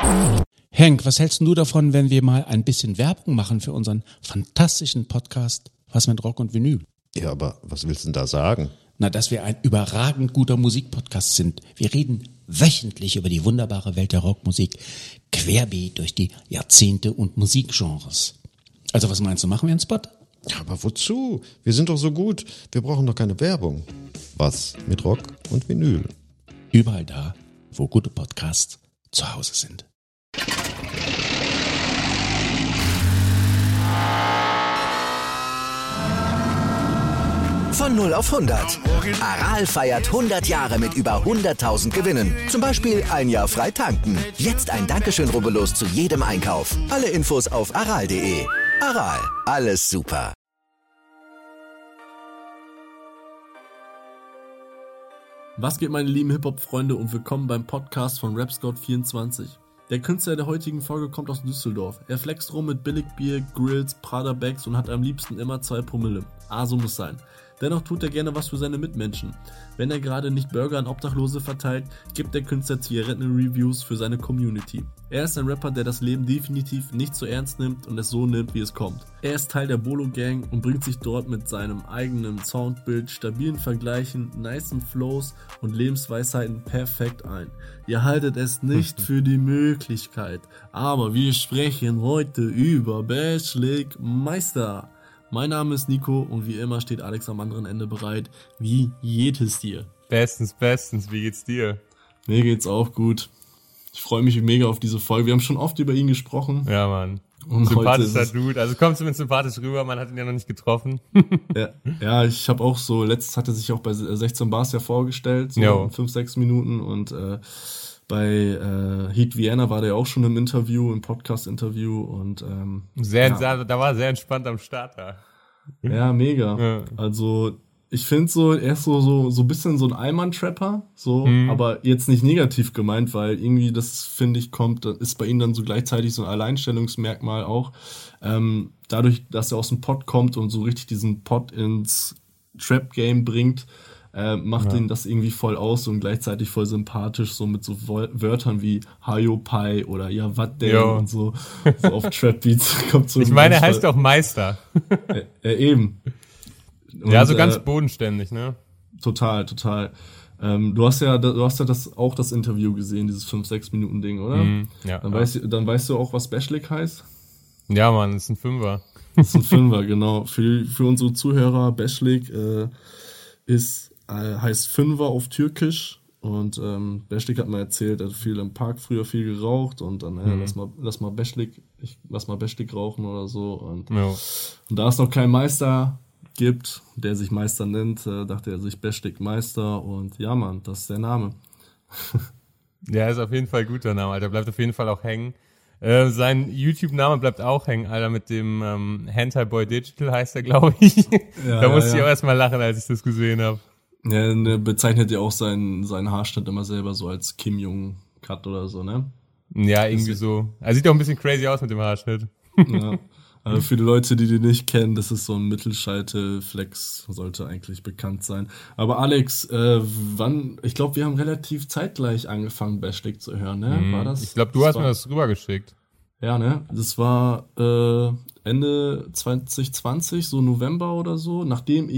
Henk, was hältst du davon, wenn wir mal ein bisschen Werbung machen für unseren fantastischen Podcast Was mit Rock und Vinyl? Ja, aber was willst du denn da sagen? Na, dass wir ein überragend guter Musikpodcast sind. Wir reden wöchentlich über die wunderbare Welt der Rockmusik, querbeet durch die Jahrzehnte und Musikgenres. Also was meinst du, machen wir einen Spot? Ja, aber wozu? Wir sind doch so gut. Wir brauchen doch keine Werbung. Was mit Rock und Vinyl? Überall da, wo gute Podcasts zu Hause sind. Von 0 auf 100. Aral feiert 100 Jahre mit über 100.000 Gewinnen. Zum Beispiel ein Jahr frei tanken. Jetzt ein Dankeschön, rubbellos zu jedem Einkauf. Alle Infos auf aral.de. Aral, alles super. Was geht, meine lieben Hip-Hop-Freunde, und willkommen beim Podcast von Rapscout24. Der Künstler der heutigen Folge kommt aus Düsseldorf. Er flext rum mit Billigbier, Grills, Prada-Bags und hat am liebsten immer 2 Promille. So muss sein. Dennoch tut er gerne was für seine Mitmenschen. Wenn er gerade nicht Burger an Obdachlose verteilt, gibt der Künstler Zigaretten-Reviews für seine Community. Er ist ein Rapper, der das Leben definitiv nicht so ernst nimmt und es so nimmt, wie es kommt. Er ist Teil der Bolo-Gang und bringt sich dort mit seinem eigenen Soundbild, stabilen Vergleichen, nicen Flows und Lebensweisheiten perfekt ein. Ihr haltet es nicht für die Möglichkeit, aber wir sprechen heute über Bashlik Meister. Mein Name ist Nico und wie immer steht Alex am anderen Ende bereit. Wie geht es dir? Bestens. Wie geht's dir? Mir geht's auch gut. Ich freue mich mega auf diese Folge. Wir haben schon oft über ihn gesprochen. Ja, Mann. Und sympathischer Dude. Also kommt zumindest sympathisch rüber. Man hat ihn ja noch nicht getroffen. Ja, ich habe auch so, letztens hat er sich auch bei 16 Bars ja vorgestellt, so in 5-6 Minuten. Und bei Heat Vienna war der auch schon im Interview, im Podcast-Interview. Und da war sehr entspannt am Start da. Ja, mega. Ja. Also ich finde so, er ist so ein bisschen so ein Allmann-Trapper, aber jetzt nicht negativ gemeint, weil irgendwie das, finde ich, ist bei ihm dann so gleichzeitig so ein Alleinstellungsmerkmal auch. Dadurch, dass er aus dem Pod kommt und so richtig diesen Pod ins Trap-Game bringt, macht ihn das irgendwie voll aus und gleichzeitig voll sympathisch, so mit so Wörtern wie Hayo Pai oder ja, wat denn und so auf Trap-Beats kommt so. Ich meine, er heißt doch Meister. Eben. Und, ja, so ganz bodenständig, ne? Total. Du hast ja das Interview gesehen, dieses 5-6 Minuten Ding, oder? Ja. Dann weißt du auch, was Bashlik heißt? Ja, Mann, das ist ein Fünfer. Das ist ein Fünfer, genau. Für unsere Zuhörer, Bashlik heißt Fünfer auf Türkisch. Und Bashlik hat mal erzählt, er hat im Park früher viel geraucht und dann lass mal Bashlik rauchen oder so. Und da es noch keinen Meister gibt, der sich Meister nennt, dachte er sich Bashlik Meister und ja, Mann, das ist der Name. Ja, ist auf jeden Fall ein guter Name, Alter, bleibt auf jeden Fall auch hängen. Sein YouTube-Name bleibt auch hängen, Alter, mit dem Hentai Boy Digital heißt er, glaube ich. Da musste ich auch erstmal lachen, als ich das gesehen habe. Ja, ne, bezeichnet ja auch seinen Haarschnitt immer selber so als Kim Jong-Cut oder so, ne? Ja, irgendwie so. Er sieht auch ein bisschen crazy aus mit dem Haarschnitt. Ja. Also für die Leute, die nicht kennen, das ist so ein Mittelscheitel-Flex, sollte eigentlich bekannt sein. Aber Alex, ich glaube, wir haben relativ zeitgleich angefangen, Bashlik zu hören, ne? War das? Ich glaube, du hast mir das rübergeschickt. Ja, ne? Das war Ende 2020, so November oder so, nachdem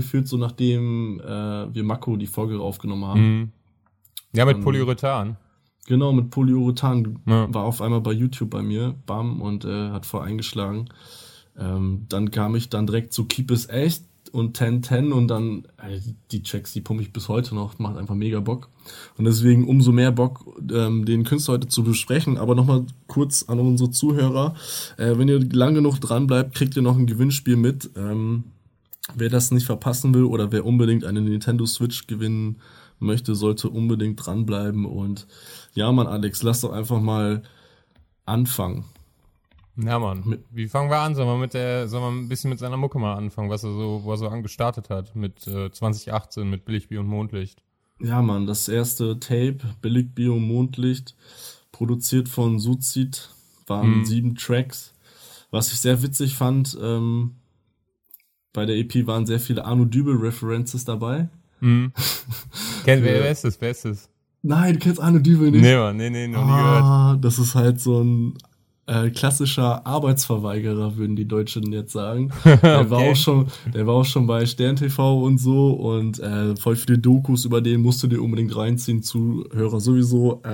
wir Mako die Folge aufgenommen haben. Ja, mit Polyurethan. Genau, mit Polyurethan war auf einmal bei YouTube bei mir, bam, und hat voll eingeschlagen. Dann kam ich dann direkt zu Keep It Echt und 1010 und dann, die Tracks, die pumpe ich bis heute noch, macht einfach mega Bock. Und deswegen umso mehr Bock, den Künstler heute zu besprechen. Aber nochmal kurz an unsere Zuhörer, wenn ihr lang genug dran bleibt, kriegt ihr noch ein Gewinnspiel mit. Wer das nicht verpassen will oder wer unbedingt eine Nintendo Switch gewinnen möchte, sollte unbedingt dranbleiben. Und ja, Mann, Alex, lass doch einfach mal anfangen. Ja, Mann. Wie fangen wir an? Sollen wir ein bisschen mit seiner Mucke mal anfangen, wo er so angestartet hat mit 2018 mit Billigbier und Mondlicht? Ja, Mann, das erste Tape, Billigbier und Mondlicht, produziert von Suicid, waren 7 Tracks. Was ich sehr witzig fand, bei der EP waren sehr viele Arno Dübel-References dabei. Wer ist es? Nein, du kennst Arno Dübel nicht? Nee, Mann, nee, noch nie gehört. Das ist halt so ein klassischer Arbeitsverweigerer, würden die Deutschen jetzt sagen. Der war auch schon bei Stern TV und so und voll viele Dokus über den musst du dir unbedingt reinziehen, Zuhörer sowieso.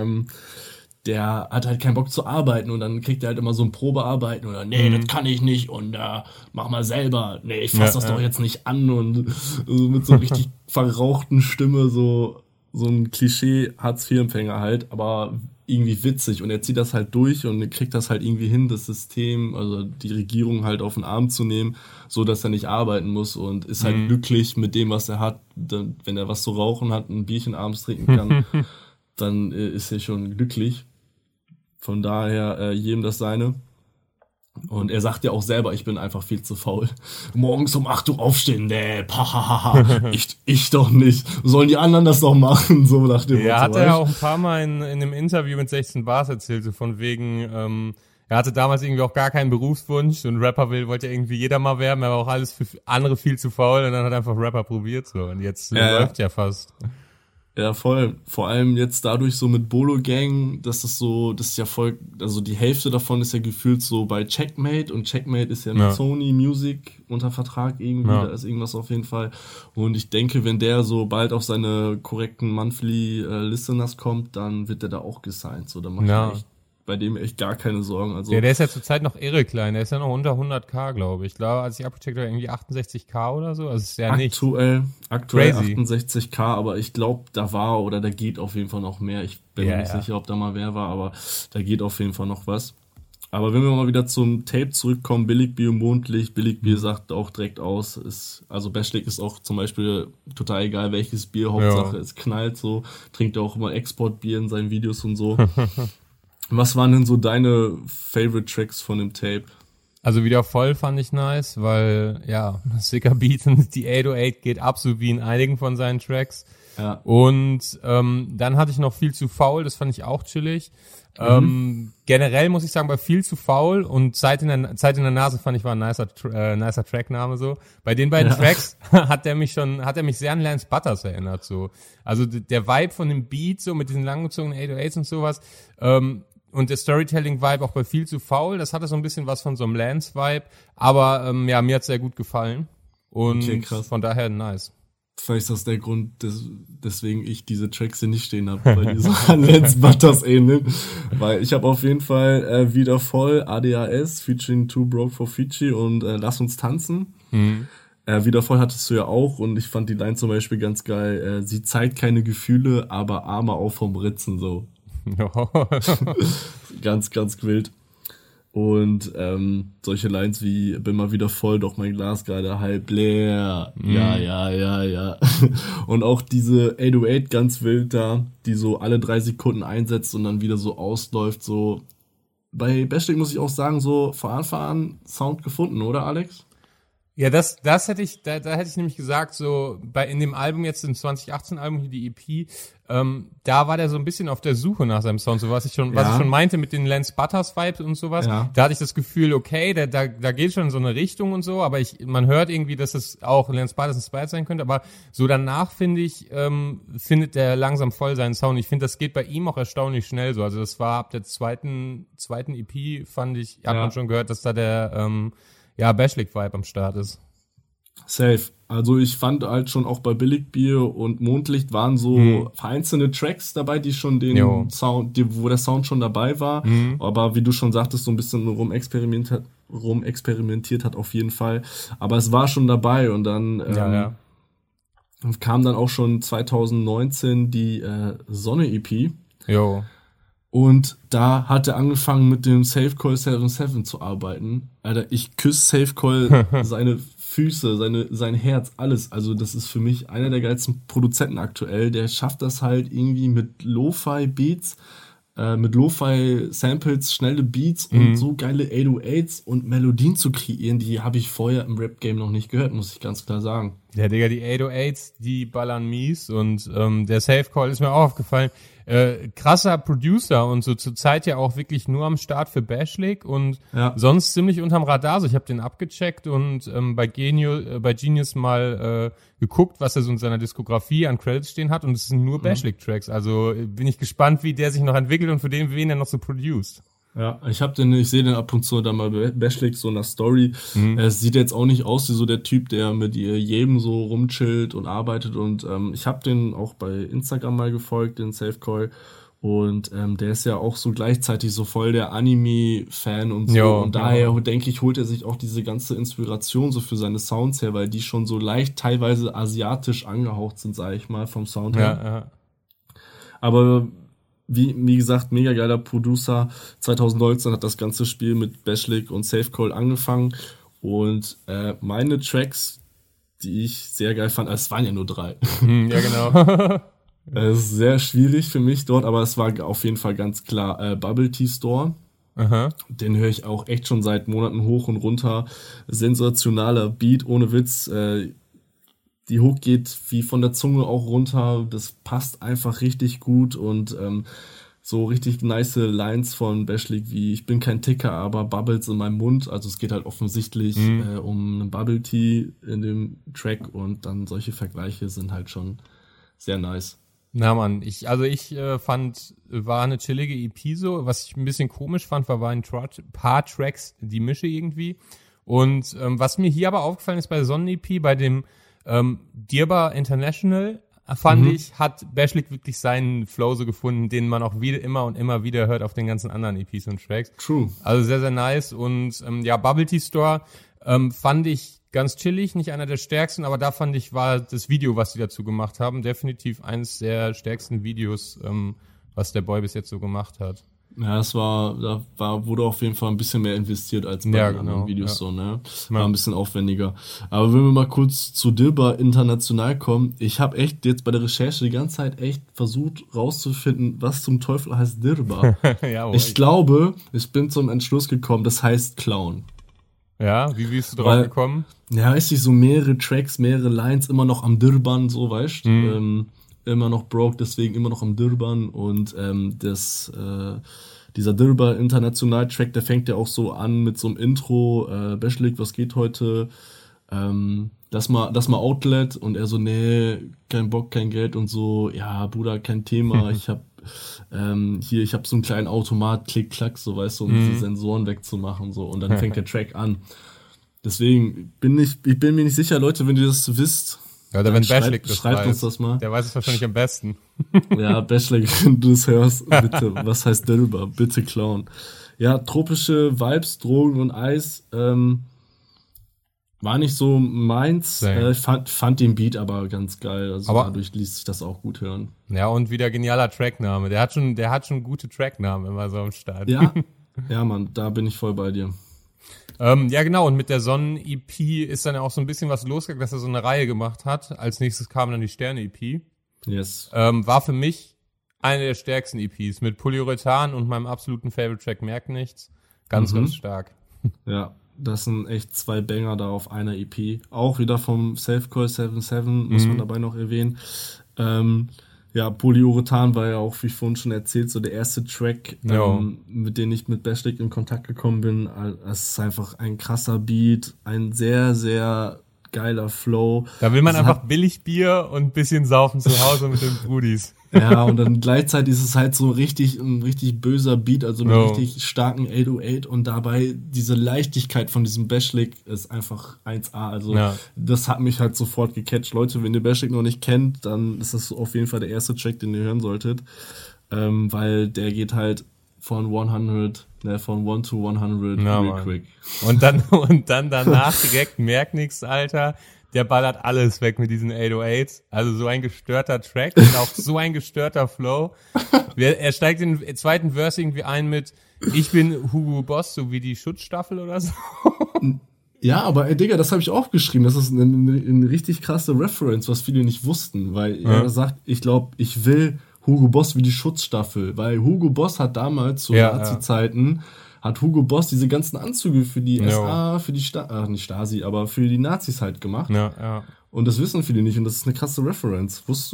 Der hat halt keinen Bock zu arbeiten und dann kriegt er halt immer so ein Probearbeiten oder nee, das kann ich nicht und mach mal selber. Nee, ich fass das doch jetzt nicht an und mit so richtig verrauchten Stimme so ein Klischee Hartz-IV-Empfänger halt, aber irgendwie witzig und er zieht das halt durch und er kriegt das halt irgendwie hin, das System, also die Regierung halt auf den Arm zu nehmen, so dass er nicht arbeiten muss und ist halt glücklich mit dem, was er hat. Wenn er was zu rauchen hat, ein Bierchen abends trinken kann, dann ist er schon glücklich. Von daher jedem das seine. Und er sagt ja auch selber, ich bin einfach viel zu faul. Morgens um 8 Uhr aufstehen, nee, ich doch nicht. Sollen die anderen das doch machen? So nach dem Motto. Ja, hat er ja auch ein paar Mal in einem Interview mit 16 Bars erzählt, so von wegen, er hatte damals irgendwie auch gar keinen Berufswunsch und Rapper wollte ja irgendwie jeder mal werden, er war auch alles für andere viel zu faul und dann hat er einfach Rapper probiert so und jetzt läuft ja fast. Ja, voll. Vor allem jetzt dadurch so mit Bolo Gang, das ist ja voll, also die Hälfte davon ist ja gefühlt so bei Checkmate und Checkmate ist ja mit Sony Music unter Vertrag irgendwie, da ist irgendwas auf jeden Fall. Und ich denke, wenn der so bald auf seine korrekten Monthly Listeners kommt, dann wird der da auch gesigned. So, dann macht er bei dem echt gar keine Sorgen. Also ja, der ist ja zurzeit noch irre klein. Der ist ja noch unter 100k, glaube ich. Ich glaube, als ich abgecheckt habe, irgendwie 68k oder so. Also ist ja nicht. Aktuell 68k, aber ich glaube, da geht auf jeden Fall noch mehr. Ich bin mir nicht sicher, ob da mal wer war, aber da geht auf jeden Fall noch was. Aber wenn wir mal wieder zum Tape zurückkommen, Billigbier und Mondlicht, Billigbier sagt auch direkt aus, also Bashlik ist auch zum Beispiel total egal, welches Bier, Hauptsache es knallt so, trinkt auch immer Exportbier in seinen Videos und so. Was waren denn so deine Favorite Tracks von dem Tape? Also wieder voll fand ich nice, weil, sicker Beat und die 808 geht absolut wie in einigen von seinen Tracks. Ja. Und dann hatte ich noch viel zu faul, das fand ich auch chillig. Generell muss ich sagen, bei viel zu faul und Zeit in der Nase fand ich war ein nicer Trackname so. Bei den beiden Tracks hat er mich sehr an Lance Butters erinnert so. Also der Vibe von dem Beat so mit diesen langgezogenen 808s und sowas. Und der Storytelling-Vibe auch bei viel zu faul, das hatte so ein bisschen was von so einem Lance-Vibe, aber mir hat's sehr gut gefallen und von daher nice. Vielleicht ist das der Grund, deswegen ich diese Tracks hier nicht stehen habe, weil die so an Lance Butters ähneln. Weil ich habe auf jeden Fall wieder voll ADAS featuring Too Broke for Fiji und Lass uns tanzen. Wieder voll hattest du ja auch und ich fand die Line zum Beispiel ganz geil. Sie zeigt keine Gefühle, aber Arme auf vom Ritzen so. Ganz, ganz wild. Und solche Lines wie bin mal wieder voll, doch mein Glas gerade halb leer. Ja. Und auch diese 808 ganz wild da, die so alle 3 Sekunden einsetzt und dann wieder so ausläuft. So bei Bashlik muss ich auch sagen, so fahren Sound gefunden, oder Alex? Ja, da hätte ich nämlich gesagt, so in dem Album jetzt, im 2018 Album hier, die EP, da war der so ein bisschen auf der Suche nach seinem Sound, so was ich schon meinte mit den Lance Butters Vibes und sowas. Ja. Da hatte ich das Gefühl, okay, da geht schon in so eine Richtung und so, aber man hört irgendwie, dass es auch Lance Butters inspired sein könnte, aber so danach findet der langsam voll seinen Sound. Ich finde, das geht bei ihm auch erstaunlich schnell so. Also das war ab der zweiten EP, fand ich, hat man schon gehört, dass da der Bashlik-Vibe am Start ist. Safe. Also ich fand halt schon auch bei Billigbier und Mondlicht waren so vereinzelte Tracks dabei, die schon den Sound, wo der Sound schon dabei war. Aber wie du schon sagtest, so ein bisschen rumexperimentiert hat auf jeden Fall. Aber es war schon dabei und dann kam dann auch schon 2019 die Sonne-EP. Jo. Und da hat er angefangen mit dem Safe Call 77 zu arbeiten. Alter, ich küsse Safe Call seine Füße, sein Herz, alles. Also das ist für mich einer der geilsten Produzenten aktuell. Der schafft das halt irgendwie mit Lo-Fi-Beats, mit Lo-Fi-Samples, schnelle Beats und so geile 808s und Melodien zu kreieren, die habe ich vorher im Rap-Game noch nicht gehört, muss ich ganz klar sagen. Ja, Digga, die 808s, die ballern mies und der Safe Call ist mir auch aufgefallen. krasser Producer und so zur Zeit ja auch wirklich nur am Start für Bashlik und sonst ziemlich unterm Radar. So, ich habe den abgecheckt und bei Genius mal geguckt, was er so in seiner Diskografie an Credits stehen hat und es sind nur Bashlik-Tracks. Also bin ich gespannt, wie der sich noch entwickelt und für wen er noch so produced. Ja, ich sehe den ab und zu dann mal bei Bashlik so in der Story. Es sieht jetzt auch nicht aus wie so der Typ, der mit jedem so rumchillt und arbeitet und ich habe den auch bei Instagram mal gefolgt, den Safecoil. Und der ist ja auch so gleichzeitig so voll der Anime-Fan und so. Jo, und daher, denke ich, holt er sich auch diese ganze Inspiration so für seine Sounds her, weil die schon so leicht teilweise asiatisch angehaucht sind, sage ich mal, vom Sound her. Ja. Aber wie gesagt, mega geiler Producer. 2019 hat das ganze Spiel mit Bashlik und Safecoil angefangen. Und meine Tracks, die ich sehr geil fand, es waren ja nur 3. Ja, genau. Es ist sehr schwierig für mich dort, aber es war auf jeden Fall ganz klar Bubble Tea Store. Aha. Den höre ich auch echt schon seit Monaten hoch und runter. Sensationaler Beat, ohne Witz. Die Hook geht wie von der Zunge auch runter. Das passt einfach richtig gut und so richtig nice Lines von Bashlik wie ich bin kein Ticker, aber Bubbles in meinem Mund. Also es geht halt offensichtlich um einen Bubble Tea in dem Track und dann solche Vergleiche sind halt schon sehr nice. Na Mann, ich fand, war eine chillige EP so. Was ich ein bisschen komisch fand, war ein paar Tracks die Mische irgendwie. Und was mir hier aber aufgefallen ist bei Sonnen-EP, bei dem Dirba International, fand ich, hat Bashlik wirklich seinen Flow so gefunden, den man auch immer und immer wieder hört auf den ganzen anderen EPs und Tracks. True. Also sehr, sehr nice. Und Bubble Tea Store fand ich ganz chillig, nicht einer der stärksten, aber da fand ich, war das Video, was die dazu gemacht haben, definitiv eines der stärksten Videos, was der Boy bis jetzt so gemacht hat. Ja, wurde auf jeden Fall ein bisschen mehr investiert als bei den anderen Videos so, ne? War ein bisschen aufwendiger. Aber wenn wir mal kurz zu Dirba International kommen, ich habe echt jetzt bei der Recherche die ganze Zeit echt versucht rauszufinden, was zum Teufel heißt Dirba. Ich glaube, ich bin zum Entschluss gekommen, das heißt Clown. Ja, wie bist du drauf gekommen? Ja, weiß ich, so mehrere Tracks, mehrere Lines, immer noch am Dirban, so, weißt du? Immer noch broke, deswegen immer noch am Dirban und dieser Dirba International Track, der fängt ja auch so an mit so einem Intro, Bashlik, was geht heute? Das mal Outlet und er so, nee, kein Bock, kein Geld und so, ja, Bruder, kein Thema, ich hab so einen kleinen Automat, Klick, Klack, so, weißt du, um diese Sensoren wegzumachen, so, und dann fängt der Track an. Deswegen ich bin mir nicht sicher, Leute, wenn ihr das wisst, ja, oder wenn Bashlik das schreibt weiß, uns das mal. Der weiß es wahrscheinlich am besten. Ja, Bashlik, wenn du es hörst, bitte, was heißt Dirba? Bitte Clown. Ja, tropische Vibes, Drogen und Eis, war nicht so meins. Ich fand den Beat aber ganz geil. Also aber dadurch ließ sich das auch gut hören. Ja, und wieder genialer Trackname. Der hat schon gute Tracknamen immer so am Start. Ja, Mann, da bin ich voll bei dir. Ja, genau. Und mit der Sonnen-EP ist dann ja auch so ein bisschen was losgegangen, dass er so eine Reihe gemacht hat. Als nächstes kam dann die Sterne-EP. Yes. War für mich eine der stärksten EPs mit Polyurethan und meinem absoluten Favorite-Track Merk nichts. Ganz stark. Ja. Das sind echt 2 Banger da auf einer EP. Auch wieder vom Safecoil 77, muss man dabei noch erwähnen. Polyurethan war ja auch, wie ich vorhin schon erzählt, so der erste Track, mit dem ich mit Bashlik in Kontakt gekommen bin. Es ist einfach ein krasser Beat, ein sehr, sehr geiler Flow. Da will man einfach billig Bier und ein bisschen saufen zu Hause mit den Brudis. Ja, und dann gleichzeitig ist es halt so ein richtig böser Beat, also mit richtig starken 808 und dabei diese Leichtigkeit von diesem Bashlik ist einfach 1A. Also das hat mich halt sofort gecatcht. Leute, wenn ihr Bashlik noch nicht kennt, dann ist das auf jeden Fall der erste Track, den ihr hören solltet, weil der geht halt von 1 to 100 real quick. Und dann danach direkt Merk nix, Alter. Der ballert alles weg mit diesen 808s. Also so ein gestörter Track und auch so ein gestörter Flow. Er steigt in den zweiten Verse irgendwie ein mit ich bin Hugo Boss, so wie die Schutzstaffel oder so. Ja, aber Digga, das habe ich aufgeschrieben. Das ist eine richtig krasse Reference, was viele nicht wussten. Weil er sagt, ich glaube, ich will Hugo Boss wie die Schutzstaffel. Weil Hugo Boss hat damals zu Nazi-Zeiten hat Hugo Boss diese ganzen Anzüge für die SA, für die nicht für die Nazis halt gemacht. Ja. Und das wissen viele nicht und das ist eine krasse Reference. Wusstest du das?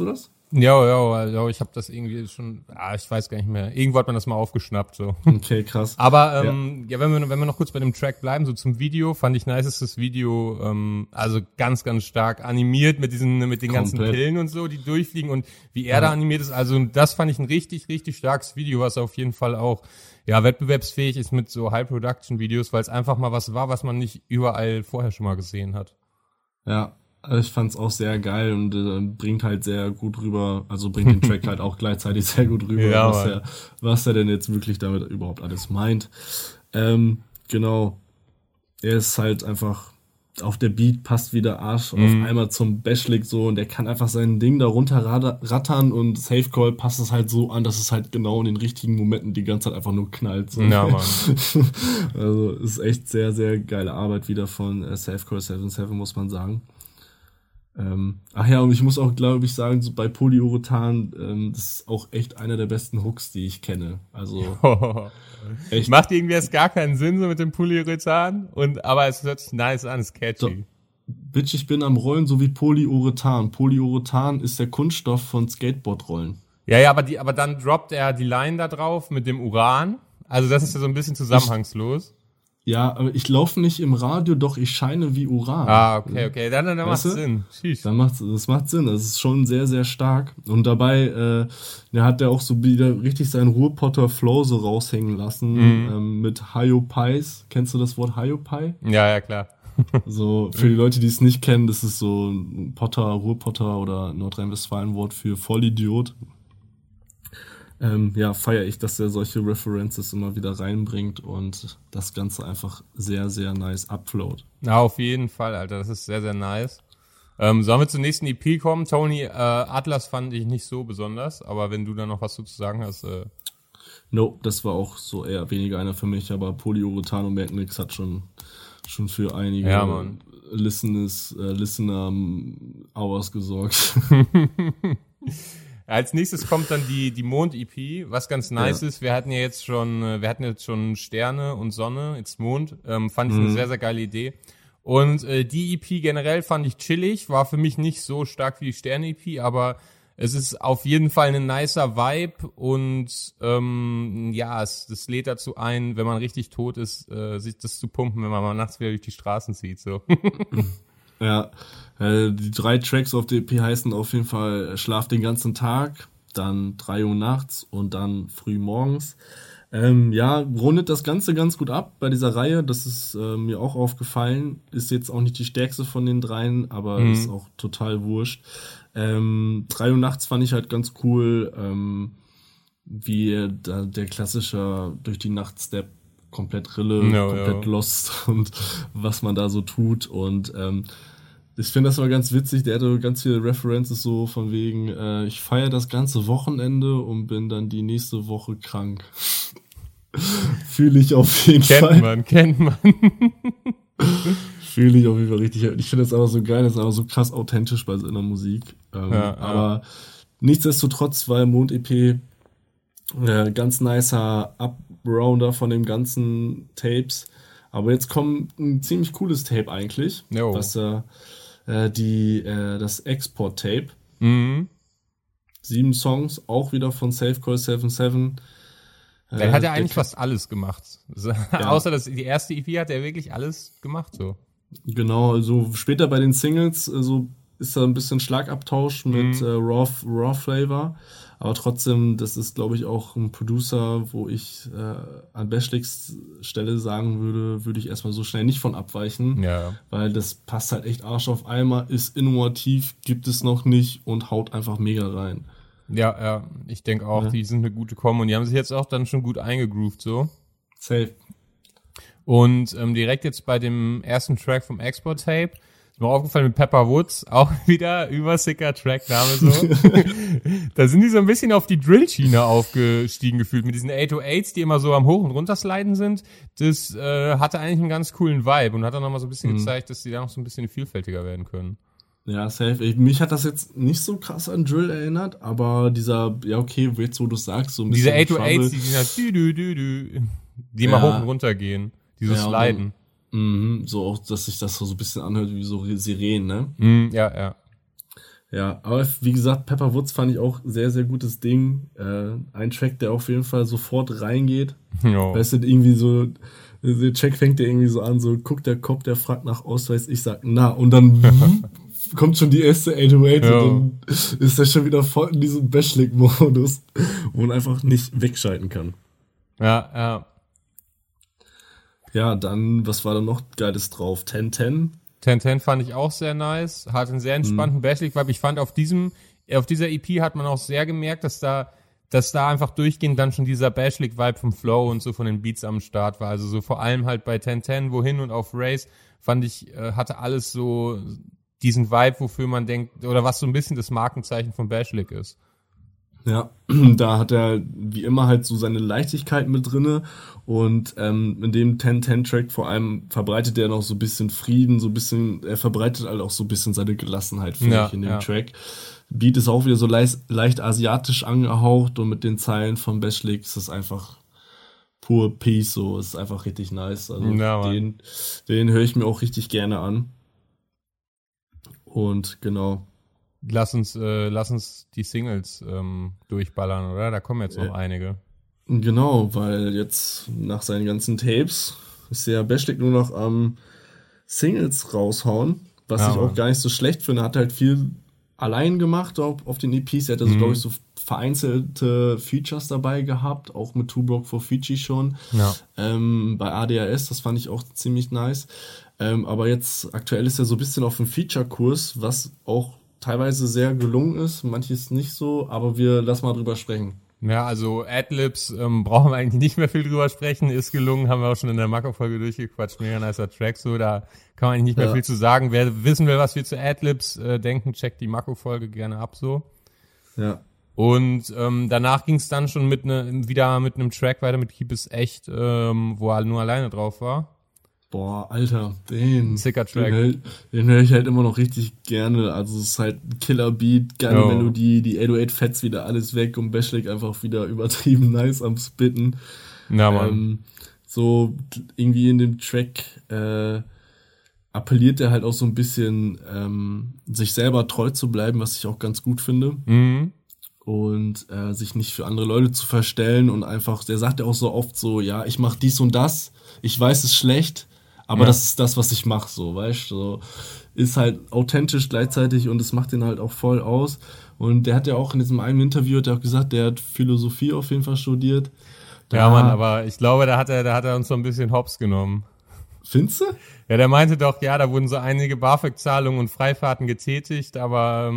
Ja, ich habe das irgendwie schon, ich weiß gar nicht mehr. Irgendwo hat man das mal aufgeschnappt, so. Okay, krass. Aber, wenn wir noch kurz bei dem Track bleiben, so zum Video, fand ich nice, ist das Video, also ganz, ganz stark animiert mit den ganzen Pillen und so, die durchfliegen und wie er da animiert ist. Also, das fand ich ein richtig, richtig starkes Video, was auf jeden Fall auch, wettbewerbsfähig ist mit so High-Production-Videos, weil es einfach mal was war, was man nicht überall vorher schon mal gesehen hat. Ja. Ich fand's auch sehr geil und bringt halt sehr gut rüber, also bringt den Track halt auch gleichzeitig sehr gut rüber, ja, was er denn jetzt wirklich damit überhaupt alles meint. Genau. Er ist halt einfach auf der Beat, passt wieder Arsch auf einmal zum Bashlik so und er kann einfach sein Ding da runter rattern und Safe Call passt es halt so an, dass es halt genau in den richtigen Momenten die ganze Zeit einfach nur knallt. So. Ja, Mann. Also ist echt sehr, sehr geile Arbeit wieder von Safe Call 77, muss man sagen. Und ich muss auch, glaube ich, sagen, so bei Polyurethan, das ist auch echt einer der besten Hooks, die ich kenne. Also echt. Macht irgendwie erst gar keinen Sinn so mit dem Polyurethan, aber es hört sich nice an, ist catchy. So, Bitch, ich bin am Rollen, so wie Polyurethan. Polyurethan ist der Kunststoff von Skateboardrollen. Ja, aber dann droppt er die Line da drauf mit dem Uran. Also das ist ja so ein bisschen zusammenhangslos. Ja, aber ich laufe nicht im Radio, doch ich scheine wie Uran. Okay. Dann macht Sinn. Das macht Sinn. Das ist schon sehr, sehr stark. Und dabei hat er auch so wieder richtig seinen Ruhrpotter Flow so raushängen lassen mit Hyopies. Kennst du das Wort Hyopi? Ja, klar. So, für die Leute, die es nicht kennen, das ist so ein Ruhrpotter oder Nordrhein-Westfalen-Wort für Vollidiot. Feiere ich, dass er solche References immer wieder reinbringt und das Ganze einfach sehr, sehr nice upflowt. Ja, auf jeden Fall, Alter, das ist sehr, sehr nice. Sollen wir zur nächsten EP kommen? Tony, Atlas fand ich nicht so besonders, aber wenn du da noch was zu sagen hast. No, das war auch so eher weniger einer für mich, aber Polyurethan und Magnix hat schon für einige Listener Hours gesorgt. Als nächstes kommt dann die Mond-EP, was ganz nice ist. Wir hatten jetzt schon Sterne und Sonne, jetzt Mond. Fand ich eine sehr, sehr geile Idee. Und die EP generell fand ich chillig, war für mich nicht so stark wie die Sterne-EP, aber es ist auf jeden Fall ein nicer Vibe und das lädt dazu ein, wenn man richtig tot ist, sich das zu pumpen, wenn man mal nachts wieder durch die Straßen zieht. So. Ja, die 3 Tracks auf der EP heißen auf jeden Fall Schlaf den ganzen Tag, dann 3 Uhr nachts und dann früh morgens. Rundet das Ganze ganz gut ab bei dieser Reihe, das ist mir auch aufgefallen, ist jetzt auch nicht die stärkste von den 3, aber ist auch total wurscht. 3 Uhr nachts fand ich halt ganz cool, wie der klassische durch die Nacht-Step, komplett Rille, komplett lost und was man da so tut und ich finde das mal ganz witzig, der hatte ganz viele References so von wegen, ich feiere das ganze Wochenende und bin dann die nächste Woche krank. Fühle ich auf jeden Fall. Kennt man. Fühle ich auf jeden Fall richtig. Ich finde das aber so geil, das ist aber so krass authentisch bei seiner Musik. Aber nichtsdestotrotz war Mond-EP ganz nicer Up-Rounder von den ganzen Tapes. Aber jetzt kommt ein ziemlich cooles Tape eigentlich. Was das Export-Tape. 7 Songs, auch wieder von Safe Call 77. Der hat ja eigentlich fast alles gemacht. Außer die erste EP hat er wirklich alles gemacht, so. Genau, also später bei den Singles ist da ein bisschen Schlagabtausch mit Raw Flavor. Aber trotzdem, das ist, glaube ich, auch ein Producer, wo ich an Bashliks Stelle sagen würde ich erstmal so schnell nicht von abweichen. Ja. Weil das passt halt echt Arsch auf Eimer, ist innovativ, gibt es noch nicht und haut einfach mega rein. Ja, ich denke auch, die sind eine gute Kombo und die haben sich jetzt auch dann schon gut eingegroovt, so. Safe. Und direkt jetzt bei dem ersten Track vom Export-Tape ist mir aufgefallen mit Pepper Woods, auch wieder übersicker Trackname so. Da sind die so ein bisschen auf die Drill-Schiene aufgestiegen gefühlt, mit diesen 808s, die immer so am Hoch- und Runtersliden sind. Das hatte eigentlich einen ganz coolen Vibe und hat dann nochmal so ein bisschen gezeigt, dass die da noch so ein bisschen vielfältiger werden können. Ja, safe. Mich hat das jetzt nicht so krass an Drill erinnert, aber dieser, jetzt wo du sagst, so ein bisschen diese 808s, die sind halt die mal hoch und runter gehen, die so sliden. So auch, dass sich das so ein bisschen anhört wie so Sirenen, ne? Ja. Ja, aber wie gesagt, Pepper Woods fand ich auch sehr, sehr gutes Ding. Ein Track, der auf jeden Fall sofort reingeht. Jo. Weißt du, irgendwie so, der Track fängt ja irgendwie so an, so guckt der Cop, der fragt nach Ausweis, ich sag na, und dann kommt schon die erste 808 Ja. und dann ist er schon wieder voll in diesem Bashlik-Modus, wo man einfach nicht wegschalten kann. Ja. Ja, dann, was war da noch Geiles drauf? 1010? 1010 fand ich auch sehr nice, hat einen sehr entspannten Bashlik-Vibe. Ich fand auf dieser EP hat man auch sehr gemerkt, dass da einfach durchgehend dann schon dieser Bashlik-Vibe vom Flow und so von den Beats am Start war. Also so vor allem halt bei 1010, wohin und auf Race, fand ich, hatte alles so diesen Vibe, wofür man denkt, oder was so ein bisschen das Markenzeichen von Bashlik ist. Ja, da hat er wie immer halt so seine Leichtigkeit mit drinne und in dem 1010-Track vor allem verbreitet er noch so ein bisschen Frieden, er verbreitet halt auch so ein bisschen seine Gelassenheit, finde ich, in dem Track. Beat ist auch wieder so leicht asiatisch angehaucht und mit den Zeilen von Bashlik ist es einfach pur Peace, so, ist einfach richtig nice. Also den höre ich mir auch richtig gerne an. Und genau. Lass uns die Singles durchballern, oder? Da kommen jetzt noch einige. Genau, weil jetzt nach seinen ganzen Tapes ist ja Bashlik nur noch am Singles raushauen, was ich auch gar nicht so schlecht finde. Er hat halt viel allein gemacht auf den EPs. Er hat also, glaube ich, so vereinzelte Features dabei gehabt, auch mit Two Broke for Fiji schon. Ja. Bei ADHS, das fand ich auch ziemlich nice. Aber jetzt aktuell ist er so ein bisschen auf dem Feature-Kurs, was auch teilweise sehr gelungen ist, manches nicht so, aber lass mal drüber sprechen. Ja, also Adlibs brauchen wir eigentlich nicht mehr viel drüber sprechen, ist gelungen, haben wir auch schon in der Mako-Folge durchgequatscht, mega nicer Track, so, da kann man eigentlich nicht mehr viel zu sagen. Wer wissen will, was wir zu Adlibs denken, checkt die Mako-Folge gerne ab, so. Ja. Und danach ging es dann schon wieder mit einem Track weiter mit Keep It Echt, wo er nur alleine drauf war. Boah, Alter, sicker Track. Den höre ich halt immer noch richtig gerne. Also es ist halt ein Killer-Beat, geile Melodie, die 808-Fets wieder alles weg und Bashlik einfach wieder übertrieben nice am Spitten. Ja, Mann. So irgendwie in dem Track appelliert er halt auch so ein bisschen, sich selber treu zu bleiben, was ich auch ganz gut finde. Mhm. Und sich nicht für andere Leute zu verstellen und einfach, der sagt ja auch so oft so, ja, ich mach dies und das, ich weiß, es ist schlecht, aber das ist das, was ich mache, so, weißt du, so, ist halt authentisch gleichzeitig und es macht den halt auch voll aus. Und der hat ja auch in diesem einen Interview hat er auch gesagt, der hat Philosophie auf jeden Fall studiert. Ja, Mann, aber ich glaube, da hat er uns so ein bisschen hops genommen. Findest du? Ja, der meinte doch, ja, da wurden so einige BAföG-Zahlungen und Freifahrten getätigt, aber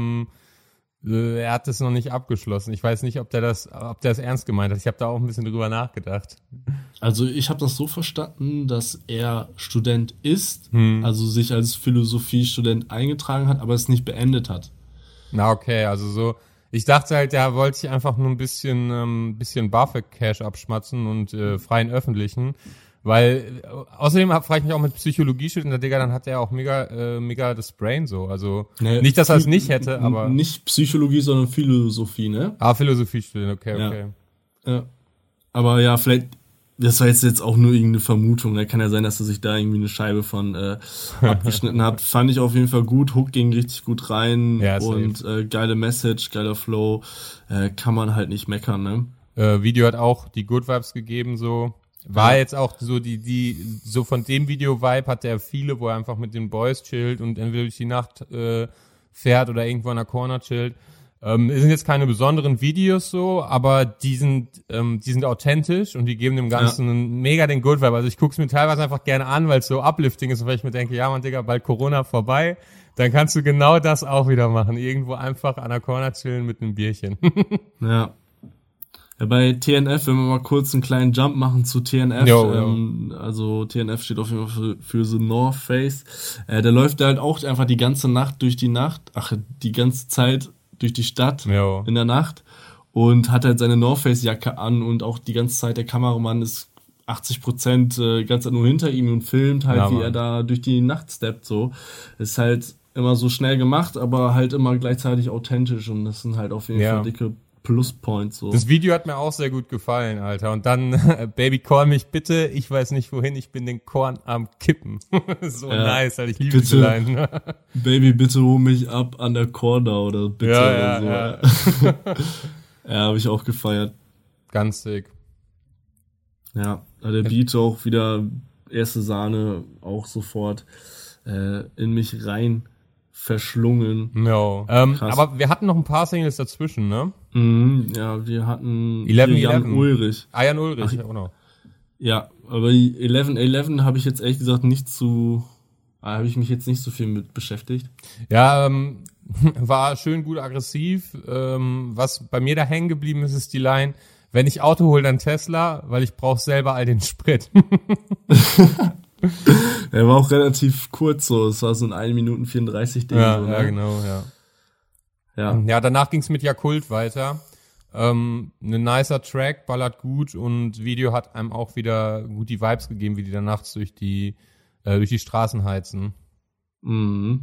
er hat das noch nicht abgeschlossen. Ich weiß nicht, ob der das ernst gemeint hat. Ich habe da auch ein bisschen drüber nachgedacht. Also ich habe das so verstanden, dass er Student ist, also sich als Philosophiestudent eingetragen hat, aber es nicht beendet hat. Na okay, also so. Ich dachte halt, der wollte sich einfach nur ein bisschen BAföG-Cash abschmatzen und freien öffentlichen. Weil, außerdem frage ich mich auch mit Psychologie-Studenten, Digga, dann hat er auch mega das Brain so, also, nicht, dass er es nicht hätte, aber. Nicht Psychologie, sondern Philosophie, ne? Philosophie-Student, okay. Ja. Aber ja, vielleicht, das war jetzt auch nur irgendeine Vermutung, da kann ja sein, dass er sich da irgendwie eine Scheibe von abgeschnitten hat. Fand ich auf jeden Fall gut, Hook ging richtig gut rein und geile Message, geiler Flow, kann man halt nicht meckern, ne? Video hat auch die Good Vibes gegeben, so. War jetzt auch so so von dem Video-Vibe hat der viele, wo er einfach mit den Boys chillt und entweder durch die Nacht fährt oder irgendwo an der Corner chillt. Es sind jetzt keine besonderen Videos so, aber die sind authentisch und die geben dem Ganzen mega den Good Vibe. Also ich guck's mir teilweise einfach gerne an, weil es so uplifting ist und weil ich mir denke, ja Mann, Digga, bald Corona vorbei, dann kannst du genau das auch wieder machen. Irgendwo einfach an der Corner chillen mit einem Bierchen. Ja. Ja, bei TNF, wenn wir mal kurz einen kleinen Jump machen zu TNF, also TNF steht auf jeden Fall für The North Face, der läuft halt auch einfach die ganze Zeit durch die Stadt in der Nacht und hat halt seine North Face Jacke an und auch die ganze Zeit der Kameramann ist 80% ganz nur hinter ihm und filmt halt, wie er da durch die Nacht steppt, so. Ist halt immer so schnell gemacht, aber halt immer gleichzeitig authentisch und das sind halt auf jeden Fall dicke Pluspunkt so. Das Video hat mir auch sehr gut gefallen, Alter. Und dann, Baby, call mich bitte, ich weiß nicht wohin, ich bin den Korn am Kippen. So nice, Alter, ich liebe diese Line. Baby, bitte hol mich ab an der Corner oder bitte oder so. Ja. Ja, habe ich auch gefeiert. Ganz sick. Ja, der Beat auch wieder erste Sahne, auch sofort in mich rein verschlungen. No. Aber wir hatten noch ein paar Singles dazwischen, ne? Ja, wir hatten 11 Jan Ulrich. Jan Ulrich, auch noch. Ja, aber 11 habe ich jetzt ehrlich gesagt habe ich mich jetzt nicht so viel mit beschäftigt. Ja, war schön gut aggressiv. Was bei mir da hängen geblieben ist, ist die Line: Wenn ich Auto hole, dann Tesla, weil ich brauche selber all den Sprit. Er war auch relativ kurz so. Es war so ein 1 Minuten 34 Ding. Ja, so, ne? ja, genau, ja. Ja, danach ging's mit Yakult weiter. Ein nicer Track, ballert gut und Video hat einem auch wieder gut die Vibes gegeben, wie die da nachts durch die Straßen heizen. Mhm.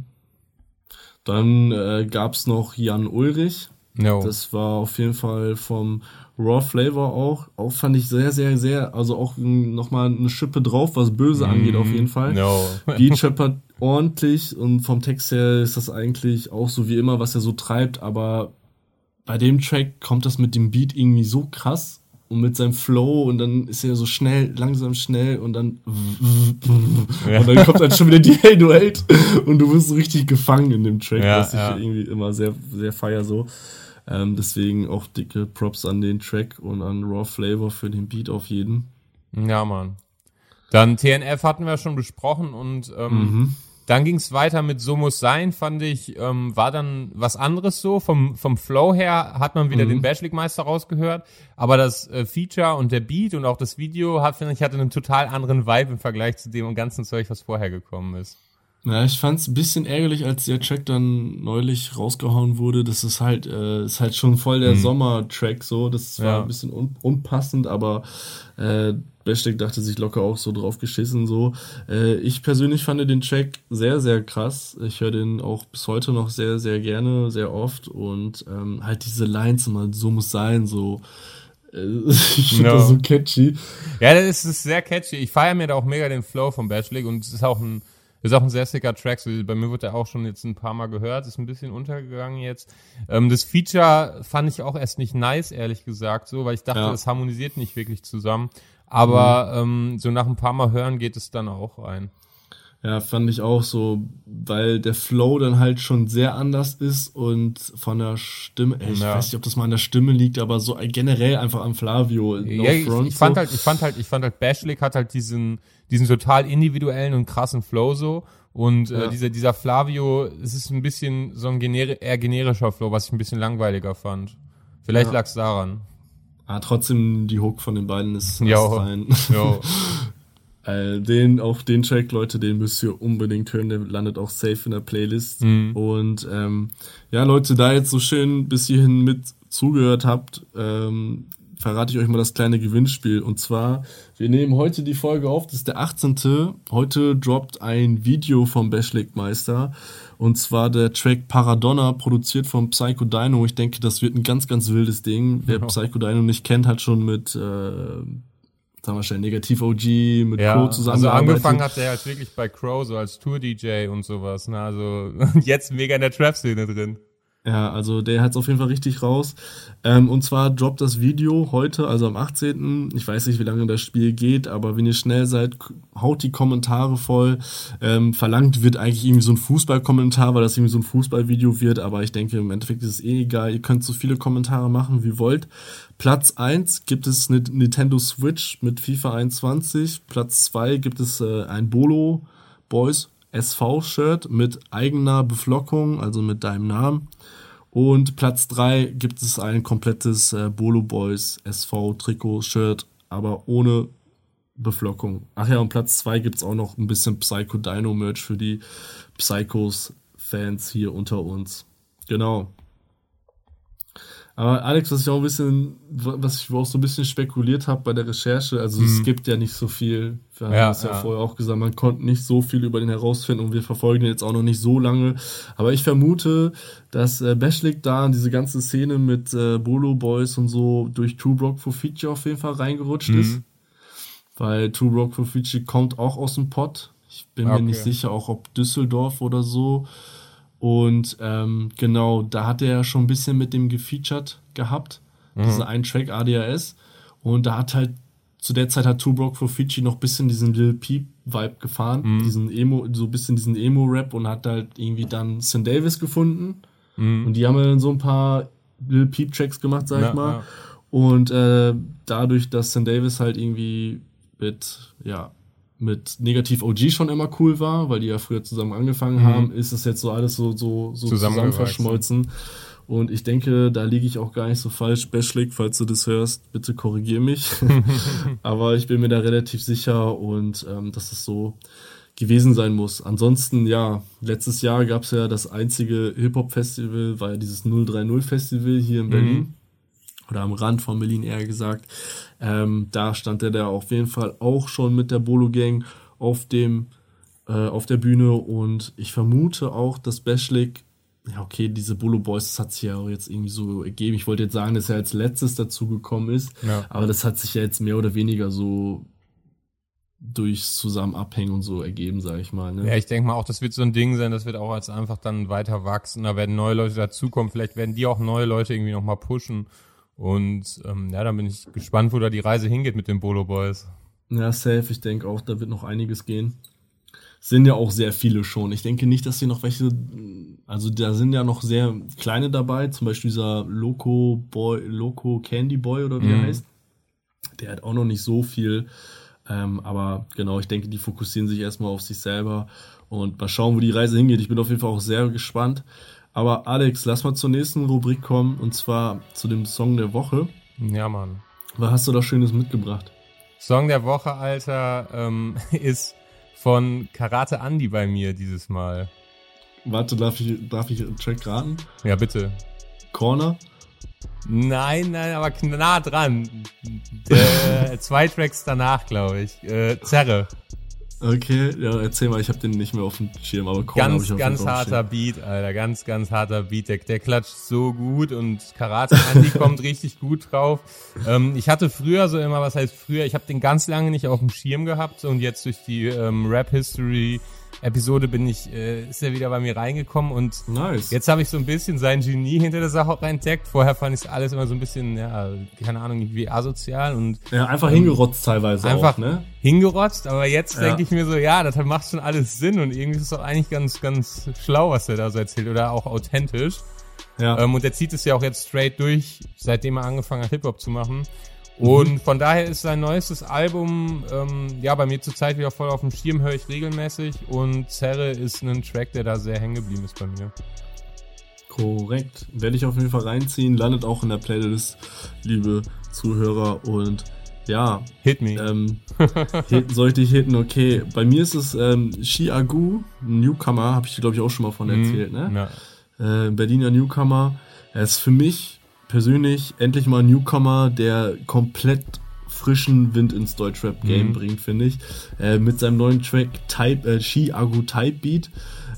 Dann gab's noch Jan Ulrich. No. Das war auf jeden Fall vom Raw Flavor auch. Auch fand ich sehr, sehr, sehr, also auch nochmal eine Schippe drauf, was Böse angeht auf jeden Fall. No. Beat scheppert ordentlich und vom Text her ist das eigentlich auch so wie immer, was er so treibt, aber bei dem Track kommt das mit dem Beat irgendwie so krass und mit seinem Flow und dann ist er so schnell, langsam schnell und dann und dann kommt dann schon wieder die Hey Du Hate und du wirst so richtig gefangen in dem Track, was ich irgendwie immer sehr, sehr feier so. Deswegen auch dicke Props an den Track und an Raw Flavor für den Beat auf jeden. Ja, Mann. Dann TNF hatten wir schon besprochen und dann ging's weiter mit So muss sein, fand ich, war dann was anderes so. Vom Flow her hat man wieder den Bashlik-Meister rausgehört, aber das Feature und der Beat und auch das Video hatte einen total anderen Vibe im Vergleich zu dem ganzen Zeug, was vorher gekommen ist. Ja, ich fand's ein bisschen ärgerlich, als der Track dann neulich rausgehauen wurde. Das ist halt schon voll der Sommer-Track so. Das war ein bisschen unpassend, aber Bashlik dachte sich locker auch so drauf geschissen so. Ich persönlich fand den Track sehr, sehr krass. Ich höre den auch bis heute noch sehr, sehr gerne, sehr oft und halt diese Lines immer, so muss sein, so. Ich finde das so catchy. Ja, das ist sehr catchy. Ich feiere mir da auch mega den Flow von Bashlik und es ist auch ein sehr sicker Track. So, bei mir wird er auch schon jetzt ein paar Mal gehört. Ist ein bisschen untergegangen jetzt. Das Feature fand ich auch erst nicht nice, ehrlich gesagt, so, weil ich dachte, das harmonisiert nicht wirklich zusammen. Aber so nach ein paar Mal hören geht es dann auch rein. Ja, fand ich auch so, weil der Flow dann halt schon sehr anders ist und von der Stimme, ich weiß nicht, ob das mal an der Stimme liegt, aber so generell einfach am Flavio. Ich fand halt, Bashlik hat halt diesen total individuellen und krassen Flow so und dieser Flavio, es ist ein bisschen so ein eher generischer Flow, was ich ein bisschen langweiliger fand. Vielleicht lag's daran. Trotzdem die Hook von den beiden ist rein. Den Track, Leute, den müsst ihr unbedingt hören, der landet auch safe in der Playlist. Und Leute, da jetzt so schön bis hierhin mit zugehört habt, verrate ich euch mal das kleine Gewinnspiel. Und zwar, wir nehmen heute die Folge auf, das ist der 18. Heute droppt ein Video vom Bashlik-Meister. Und zwar der Track Paradonna, produziert von Psycho Dino. Ich denke, das wird ein ganz, ganz wildes Ding. Wer Psycho Dino nicht kennt, hat schon mit sagen wir schnell, Negativ OG, mit Crow zusammengearbeitet. Also angefangen hat der halt wirklich bei Crow so als Tour-DJ und sowas. Ne? Also jetzt mega in der Trap-Szene drin. Ja, also der hat's auf jeden Fall richtig raus. Und zwar droppt das Video heute, also am 18. Ich weiß nicht, wie lange das Spiel geht, aber wenn ihr schnell seid, haut die Kommentare voll. Verlangt wird eigentlich irgendwie so ein Fußballkommentar, weil das irgendwie so ein Fußballvideo wird, aber ich denke, im Endeffekt ist es egal. Ihr könnt so viele Kommentare machen, wie ihr wollt. Platz 1 gibt es eine Nintendo Switch mit FIFA 21. Platz 2 gibt es ein Bolo Boys SV-Shirt mit eigener Beflockung, also mit deinem Namen. Und Platz 3 gibt es ein komplettes Bolo Boys SV-Trikot-Shirt, aber ohne Beflockung. Ach ja, und Platz 2 gibt es auch noch ein bisschen Psycho Dino-Merch für die Psychos-Fans hier unter uns. Genau. Aber Alex, was ich auch so ein bisschen spekuliert habe bei der Recherche, also es gibt ja nicht so viel, wir haben es ja vorher auch gesagt, man konnte nicht so viel über den herausfinden und wir verfolgen ihn jetzt auch noch nicht so lange, aber ich vermute, dass Bashlik da in diese ganze Szene mit Bolo Boys und so durch Two Broke for Feature auf jeden Fall reingerutscht ist, weil Two Broke for Feature kommt auch aus dem Pott, ich bin mir nicht sicher, auch ob Düsseldorf oder so. Und genau, da hat er ja schon ein bisschen mit dem gefeatured gehabt, diesen einen Track ADHS. Und da hat halt, zu der Zeit hat Two Broke for Feature noch ein bisschen diesen Lil Peep-Vibe gefahren, diesen Emo, so ein bisschen diesen Emo-Rap und hat halt irgendwie dann St. Davis gefunden. Und die haben dann so ein paar Lil Peep-Tracks gemacht, sag ich mal. Ja. Und dadurch, dass St. Davis halt irgendwie mit Negativ OG schon immer cool war, weil die ja früher zusammen angefangen haben, ist es jetzt so alles so zusammen verschmolzen. Und ich denke, da liege ich auch gar nicht so falsch. Bashlik, falls du das hörst, bitte korrigier mich. Aber ich bin mir da relativ sicher und dass es so gewesen sein muss. Ansonsten, ja, letztes Jahr gab es ja das einzige Hip-Hop-Festival, war ja dieses 030-Festival hier in Berlin. Oder am Rand von Berlin eher gesagt. Da stand er da auf jeden Fall auch schon mit der Bolo Gang auf der Bühne und ich vermute auch, dass Bashlik, ja okay, diese Bolo Boys, das hat sich ja auch jetzt irgendwie so ergeben. Ich wollte jetzt sagen, dass er als letztes dazu gekommen ist, aber das hat sich ja jetzt mehr oder weniger so durchs Zusammenabhängen und so ergeben, sag ich mal. Ne? Ja, ich denke mal auch, das wird so ein Ding sein, das wird auch als einfach dann weiter wachsen, da werden neue Leute dazukommen, vielleicht werden die auch neue Leute irgendwie nochmal pushen. Und dann bin ich gespannt, wo da die Reise hingeht mit den Bolo Boys. Ja, safe. Ich denke auch, da wird noch einiges gehen. Sind ja auch sehr viele schon. Ich denke nicht, dass hier noch welche, also da sind ja noch sehr kleine dabei, zum Beispiel dieser Loco Candy Boy oder wie er heißt. Der hat auch noch nicht so viel. Aber genau, ich denke, die fokussieren sich erstmal auf sich selber und mal schauen, wo die Reise hingeht. Ich bin auf jeden Fall auch sehr gespannt. Aber Alex, lass mal zur nächsten Rubrik kommen, und zwar zu dem Song der Woche. Ja, Mann. Was hast du da Schönes mitgebracht? Song der Woche, Alter, ist von Karate Andi bei mir dieses Mal. Warte, darf ich einen Track raten? Ja, bitte. Corner? Nein, aber nah dran. 2 Tracks danach, glaube ich. Zerre. Okay, ja, erzähl mal, ich habe den nicht mehr auf dem Schirm, aber Corner ganz harter Beat, Alter, ganz harter Beat, der klatscht so gut und Karate Andi kommt richtig gut drauf. Ich hatte früher so immer, ich habe den ganz lange nicht auf dem Schirm gehabt und jetzt durch die Rap History Episode ist er wieder bei mir reingekommen und Jetzt habe ich so ein bisschen sein Genie hinter der Sache auch entdeckt. Vorher fand ich alles immer so ein bisschen, keine Ahnung, wie asozial und einfach hingerotzt teilweise einfach auch, ne? Hingerotzt, aber jetzt denke ich mir so, das macht schon alles Sinn und irgendwie ist es doch eigentlich ganz schlau, was er da so erzählt oder auch authentisch. Ja. Und er zieht es ja auch jetzt straight durch, seitdem er angefangen hat, Hip-Hop zu machen. Und von daher ist sein neuestes Album, bei mir zurzeit wieder voll auf dem Schirm, höre ich regelmäßig. Und Zerre ist ein Track, der da sehr hängen geblieben ist bei mir. Korrekt. Werde ich auf jeden Fall reinziehen. Landet auch in der Playlist, liebe Zuhörer. Und ja. Hit me. Soll ich dich hitten? Okay. Bei mir ist es Shi Agu, ein Newcomer, habe ich dir, glaube ich, auch schon mal von erzählt. Ne? Ja. Berliner Newcomer. Er ist für mich persönlich endlich mal ein Newcomer, der komplett frischen Wind ins Deutschrap-Game bringt, finde ich. Mit seinem neuen Track Shi Agu Type Beat.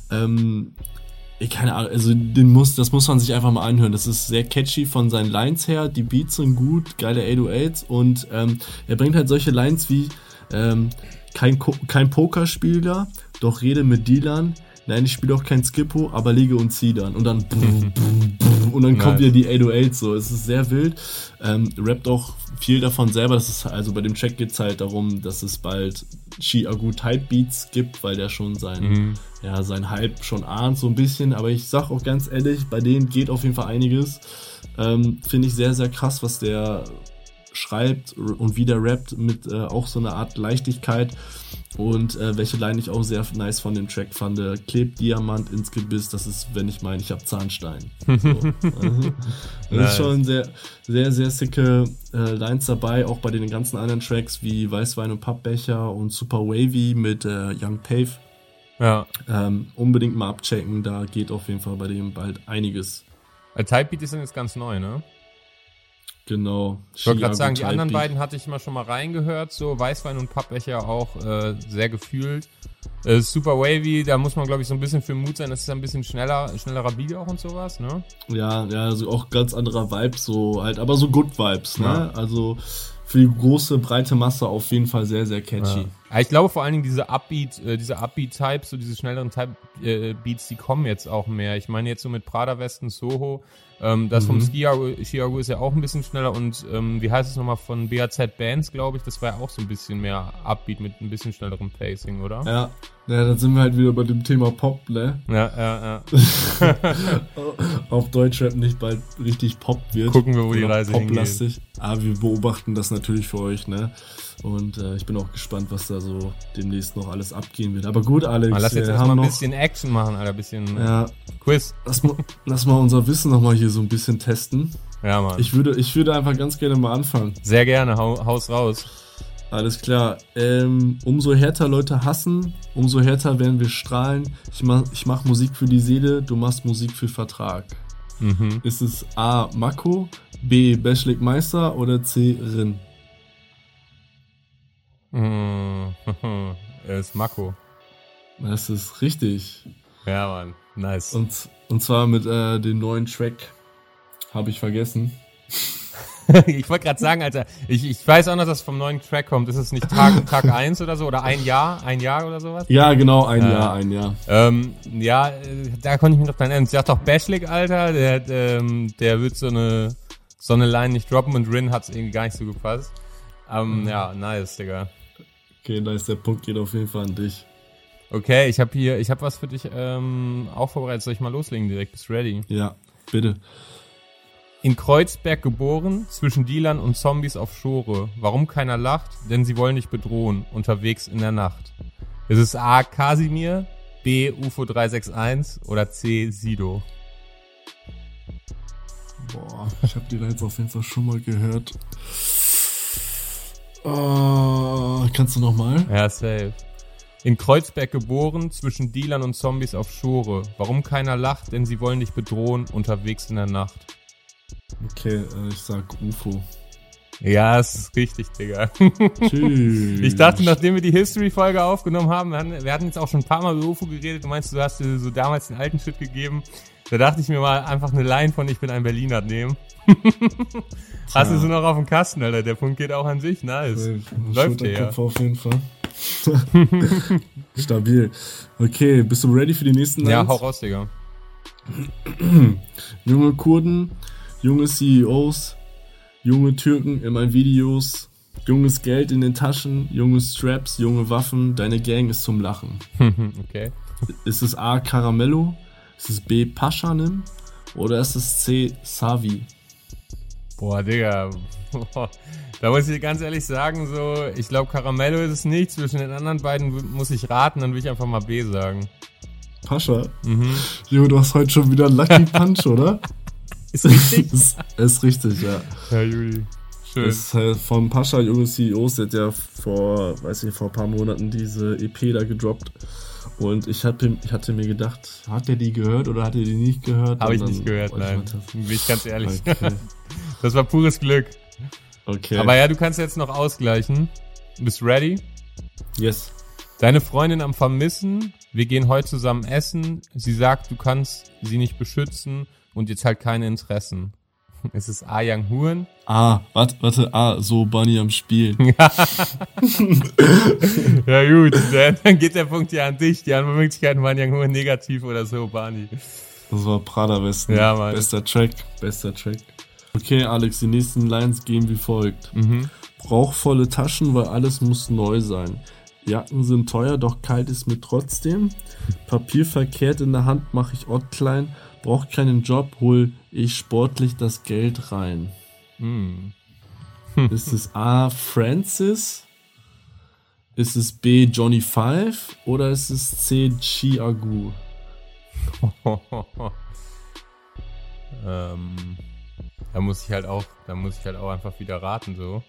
Keine Ahnung, also das muss man sich einfach mal anhören. Das ist sehr catchy von seinen Lines her. Die Beats sind gut, geile 808s und er bringt halt solche Lines wie kein Pokerspieler, doch rede mit Dealern. Nein, ich spiele auch kein Skippo, aber lege und zieh dann. Und dann und dann kommt wieder die 808 so. Es ist sehr wild. Rappt auch viel davon selber. Also bei dem Track geht's halt darum, dass es bald Shi Agu Type Beats gibt, weil der schon sein Hype schon ahnt so ein bisschen. Aber ich sag auch ganz ehrlich, bei denen geht auf jeden Fall einiges. Finde ich sehr, sehr krass, was der schreibt und wie der rappt mit auch so einer Art Leichtigkeit. Und welche Line ich auch sehr nice von dem Track fand, klebt Diamant ins Gebiss, das ist, wenn ich meine, ich hab Zahnstein. So. Das ist schon sehr, sehr, sehr sicke Lines dabei, auch bei den ganzen anderen Tracks wie Weißwein und Pappbecher und Super Wavy mit Young Pave. Ja. Unbedingt mal abchecken, da geht auf jeden Fall bei dem bald einiges. Typebeat ist dann jetzt ganz neu, ne? Genau. Ich wollte gerade sagen, die anderen beiden hatte ich schon mal reingehört, so Weißwein und Pappbecher auch sehr gefühlt. Super Wavy, da muss man, glaube ich, so ein bisschen für Mut sein, das ist ein bisschen schnellerer Beat auch und sowas, ne? Ja, also auch ganz anderer Vibe, so halt, aber so Good Vibes, ne? Ja. Also für die große, breite Masse auf jeden Fall sehr, sehr catchy. Ja. Ich glaube vor allen Dingen diese Upbeat-Types, so diese schnelleren Type-Beats, die kommen jetzt auch mehr. Ich meine jetzt so mit Prada Westen, Soho, das vom Chiago ist ja auch ein bisschen schneller und wie heißt es nochmal von BAZ Bands, glaube ich, das war ja auch so ein bisschen mehr Upbeat mit ein bisschen schnellerem Pacing, oder? Ja, dann sind wir halt wieder bei dem Thema Pop, ne? Ja. Auf Deutschrap nicht bald richtig Pop wird. Gucken wir, wo die Reise hingeht. Aber wir beobachten das natürlich für euch, ne? Und ich bin auch gespannt, was da so demnächst noch alles abgehen wird. Aber gut, Alex, lass jetzt erstmal ein bisschen Action machen, Alter, ein bisschen Quiz. Lass mal unser Wissen nochmal hier so ein bisschen testen. Ja, Mann. Ich würde einfach ganz gerne mal anfangen. Sehr gerne, haus raus. Alles klar. Umso härter Leute hassen, umso härter werden wir strahlen. Ich mach Musik für die Seele, du machst Musik für Vertrag. Ist es A. Mako, B. Beschlik Meister oder C. Rin? Ist Mako. Das ist richtig. Ja, Mann. Nice. Und zwar mit dem neuen Track. Habe ich vergessen. Ich wollte gerade sagen, Alter, ich weiß auch noch, dass vom neuen Track kommt. Ist es nicht Tag 1 oder so? Oder ein Jahr oder sowas? Ja, genau, ein Jahr. Ja, da konnte ich mich noch dran erinnern. Ich dachte doch, Beschlik, Alter, der wird so eine Line nicht droppen und Rin hat's irgendwie gar nicht so gepasst. Ja, nice, Digga. Okay, nice, der Punkt geht auf jeden Fall an dich. Okay, ich hab was für dich auch vorbereitet. Soll ich mal loslegen direkt? Bist du ready? Ja, bitte. In Kreuzberg geboren, zwischen Dealern und Zombies auf Schore. Warum keiner lacht? Denn sie wollen dich bedrohen, unterwegs in der Nacht. Es ist A. Kasimir, B. UFO 361 oder C. Sido. Boah, ich hab die da jetzt auf jeden Fall schon mal gehört. Kannst du nochmal? Ja, safe. In Kreuzberg geboren, zwischen Dealern und Zombies auf Schore. Warum keiner lacht? Denn sie wollen dich bedrohen, unterwegs in der Nacht. Okay, ich sag UFO. Ja, ist richtig, Digga. Tschüss. Ich dachte, nachdem wir die History-Folge aufgenommen haben, wir hatten jetzt auch schon ein paar Mal über UFO geredet, du meinst, du hast dir so damals den alten Shit gegeben. Da dachte ich mir mal einfach eine Line von Ich bin ein Berliner nehmen. Hast du so noch auf dem Kasten, Alter. Der Punkt geht auch an sich. Nice. Läuft der ja. Auf jeden Fall. Stabil. Okay, bist du ready für die nächsten Lines? Ja, hau raus, Digga. Junge Kurden, junge CEOs, junge Türken in meinen Videos, junges Geld in den Taschen, junge Straps, junge Waffen, deine Gang ist zum Lachen. Okay. Ist es A. Caramello? Ist es B. Paschanim? Oder ist es C. Savi? Boah, Digga. Da muss ich ganz ehrlich sagen, so, ich glaube, Caramello ist es nicht. Zwischen den anderen beiden muss ich raten, dann will ich einfach mal B sagen. Pascha? Jo, du hast heute schon wieder einen Lucky Punch, oder? Ist richtig? Ist richtig, ja. Ja, Juli. Schön. Das ist von Pascha, junge CEOs, der hat ja vor ein paar Monaten diese EP da gedroppt. Und ich hatte mir gedacht, hat er die gehört oder hat er die nicht gehört? Habe ich nicht gehört, nein. Bin ich ganz ehrlich. Okay. Das war pures Glück. Okay. Aber ja, du kannst jetzt noch ausgleichen. Bist du ready? Yes. Deine Freundin am Vermissen. Wir gehen heute zusammen essen. Sie sagt, du kannst sie nicht beschützen und jetzt halt keine Interessen. Es ist A. Young Huren. Warte, so Bunny am Spiel. Ja gut, dann geht der Punkt ja an dich. Die anderen Möglichkeiten waren Young Huren negativ oder so, Bunny. Das war Prada Westen. Ja, Mann. Bester Track. Okay, Alex, die nächsten Lines gehen wie folgt. Brauch volle Taschen, weil alles muss neu sein. Jacken sind teuer, doch kalt ist mir trotzdem. Papier verkehrt in der Hand, mach ich Ott klein. Brauch keinen Job, hol ich sportlich das Geld rein. Ist es A. Francis? Ist es B. Johnny Five? Oder ist es C. Chiagu? Da muss ich halt auch einfach wieder raten, so.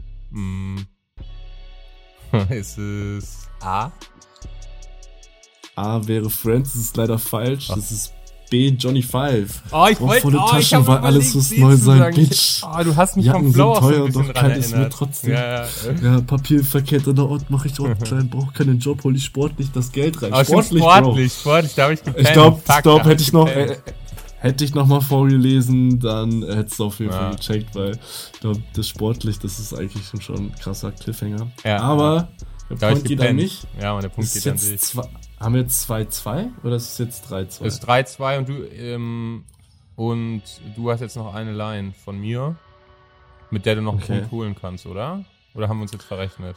Ist es A? A wäre Francis, ist leider falsch. Das ist B. Johnny Five. Oh, ich wollte volle Taschen, weil alles muss neu sein, Bitch. Du hast mich vom Jacken Flow sind auch so teuer, ein bisschen doch dran kalt ist mir erinnert. trotzdem. Ja. Papier verkehrt an der Ort, mach ich dort klein, brauch keinen Job, hol ich sportlich das Geld rein. Aber Sportlich, da hab ich gepennt. Ich glaube, Fuck, hätte ich noch mal vorgelesen, dann hättest du auf jeden Fall gecheckt, weil ich glaube, das sportlich, das ist eigentlich schon ein krasser Cliffhanger. Ja, aber der da hab Punkt ich geht an gepennt. mich. Ja, und der Punkt geht an dich. Haben wir jetzt 2-2 oder ist es jetzt 3-2? Es ist 3-2 und du hast jetzt noch eine Line von mir, mit der du noch einen Punkt holen kannst, oder? Oder haben wir uns jetzt verrechnet?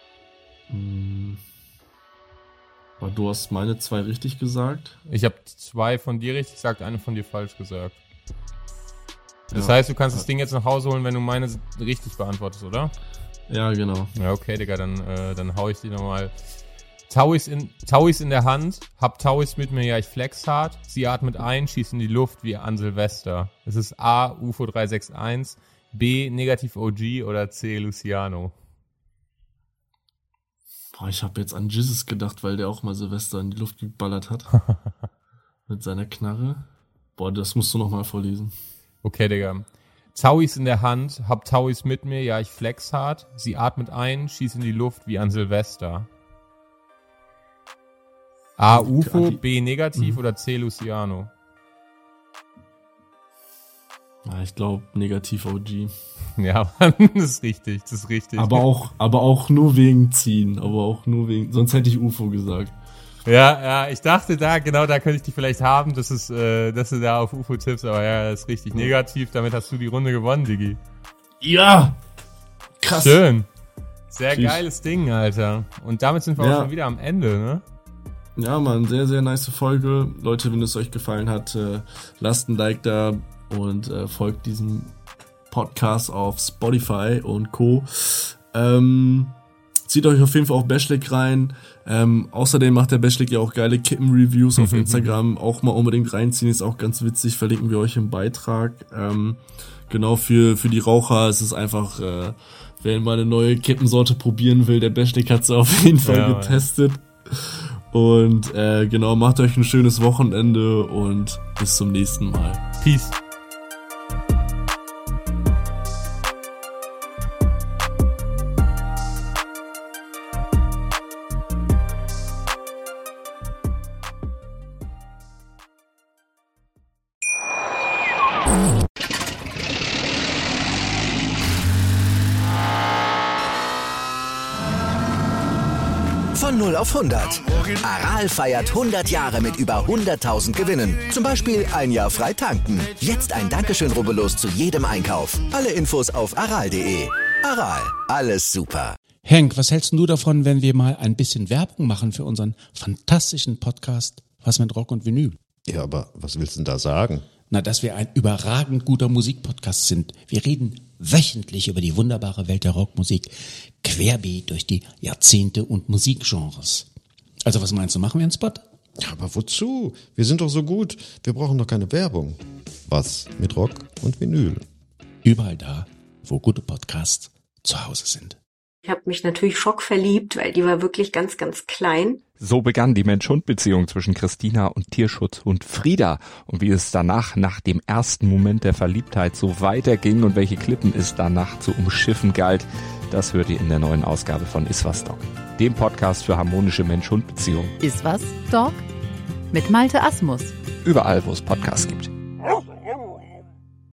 Aber du hast meine 2 richtig gesagt. Ich habe 2 von dir richtig gesagt, eine von dir falsch gesagt. Das heißt, du kannst das Ding jetzt nach Hause holen, wenn du meine richtig beantwortest, oder? Ja, genau. Ja, okay, Digga, dann hau ich die nochmal. Tauis in der Hand, hab Tauis mit mir, ja, ich flex hart. Sie atmet ein, schießt in die Luft wie an Silvester. Es ist A, UFO 361, B, Negativ OG oder C, Luciano. Boah, ich habe jetzt an Jesus gedacht, weil der auch mal Silvester in die Luft geballert hat. Mit seiner Knarre. Boah, das musst du nochmal vorlesen. Okay, Digga. Tauis in der Hand, hab Tauis mit mir, ja, ich flex hart. Sie atmet ein, schießt in die Luft wie an Silvester. A, UFO, B, Negativ oder C, Luciano? Ja, ich glaube, Negativ OG. Ja, Mann, das ist richtig. Aber auch nur wegen Ziehen. Sonst hätte ich UFO gesagt. Ja, ich dachte da könnte ich dich vielleicht haben, dass du da auf UFO tippst, aber ja, das ist richtig negativ. Damit hast du die Runde gewonnen, Digi. Ja! Krass. Schön. Sehr geiles Ding, Alter. Und damit sind wir auch schon wieder am Ende, ne? Ja, Mann, sehr, sehr nice Folge. Leute, wenn es euch gefallen hat, lasst ein Like da und folgt diesem Podcast auf Spotify und Co. Zieht euch auf jeden Fall auf Bashlik rein. Außerdem macht der Bashlik ja auch geile Kippen-Reviews auf Instagram. Auch mal unbedingt reinziehen, ist auch ganz witzig. Verlinken wir euch im Beitrag. Genau, für die Raucher ist es einfach, wer mal eine neue Kippensorte probieren will, der Bashlik hat sie auf jeden Fall getestet. Und genau, macht euch ein schönes Wochenende und bis zum nächsten Mal. Peace. Von 0 auf 100. Aral feiert 100 Jahre mit über 100.000 Gewinnen. Zum Beispiel ein Jahr frei tanken. Jetzt ein Dankeschön, rubbellos zu jedem Einkauf. Alle Infos auf aral.de. Aral, alles super. Henk, was hältst du davon, wenn wir mal ein bisschen Werbung machen für unseren fantastischen Podcast Was mit Rock und Vinyl? Ja, aber was willst du denn da sagen? Na, dass wir ein überragend guter Musikpodcast sind. Wir reden wöchentlich über die wunderbare Welt der Rockmusik, querbeet durch die Jahrzehnte und Musikgenres. Also was meinst du, machen wir einen Spot? Ja, aber wozu? Wir sind doch so gut. Wir brauchen doch keine Werbung. Was mit Rock und Vinyl? Überall da, wo gute Podcasts zu Hause sind. Ich habe mich natürlich schockverliebt, weil die war wirklich ganz, ganz klein. So begann die Mensch-Hund-Beziehung zwischen Christina und Tierschutzhund Frieda. Und wie es danach, nach dem ersten Moment der Verliebtheit, so weiterging und welche Klippen es danach zu umschiffen galt, das hört ihr in der neuen Ausgabe von Iswas Dog, dem Podcast für harmonische Mensch-Hund-Beziehungen. Iswas Dog? Mit Malte Asmus. Überall, wo es Podcasts gibt.